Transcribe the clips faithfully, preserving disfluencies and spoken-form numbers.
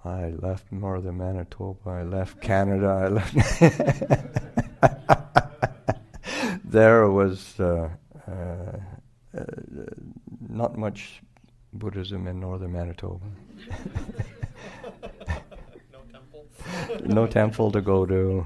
I left northern Manitoba, I left Canada, I left... There was uh, uh, uh, not much Buddhism in northern Manitoba. No temple? No temple to go to.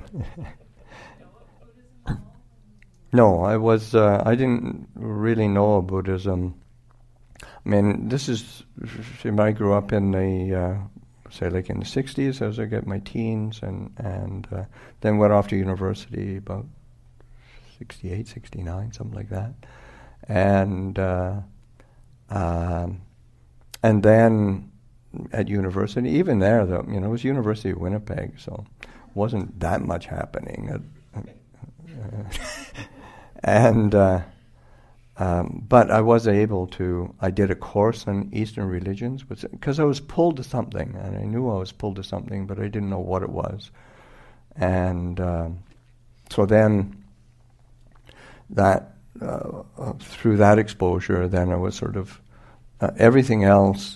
No, I was, uh, I didn't really know Buddhism. I mean, this is, I grew up in the, uh, say like in the sixties as I get my teens, and, and uh, then went off to university about sixty-eight, sixty-nine, something like that. And, uh, um, and then at university, even there though, you know, it was University of Winnipeg, so wasn't that much happening. At, uh, and, uh, Um, but I was able to, I did a course on Eastern religions, because I was pulled to something, and I knew I was pulled to something, but I didn't know what it was. And um, so then, that uh, uh, through that exposure, then I was sort of, uh, everything else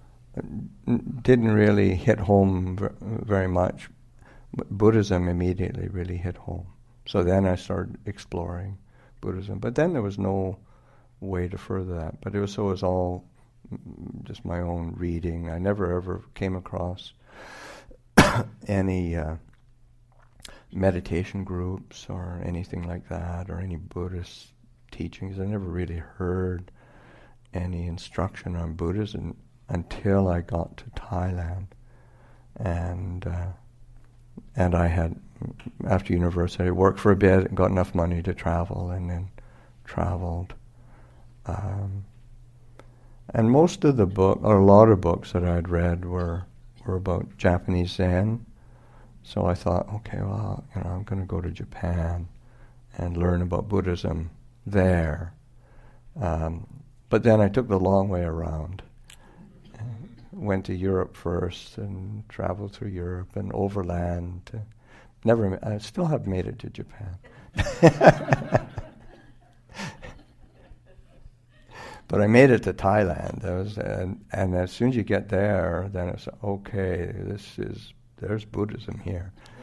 didn't really hit home ver- very much. Buddhism immediately really hit home. So then I started exploring Buddhism, but then there was no way to further that. But it was so it was all just my own reading. I never ever came across any uh, meditation groups or anything like that, or any Buddhist teachings. I never really heard any instruction on Buddhism until I got to Thailand, and uh, and I had, after university, I worked for a bit and got enough money to travel, and then traveled. Um, and most of the book, or a lot of books that I'd read were were about Japanese Zen. So I thought, okay, well, you know, I'm going to go to Japan and learn about Buddhism there. Um, but then I took the long way around. Went to Europe first and traveled through Europe and overland. To never, I still haven't made it to Japan. But I made it to Thailand. That was, and, and as soon as you get there, then it's okay. This is there's Buddhism here.